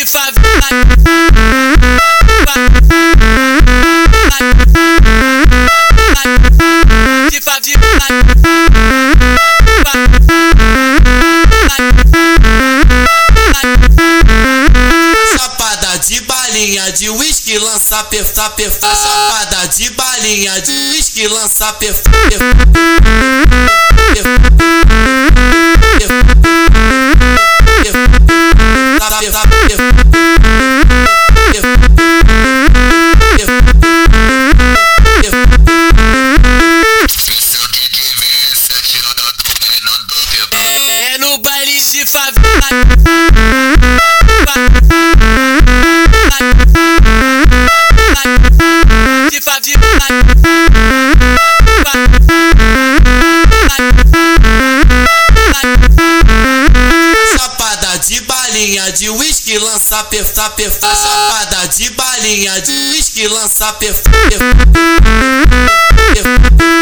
de favela. De favela. Chapada de balinha de uísque, lança perfá. Chapada de balinha de uísque, lança perfá. É no baile de favela. De favela. Chapada de balinha de uísque, lança perfá. Chapada de balinha de uísque, lança perfá.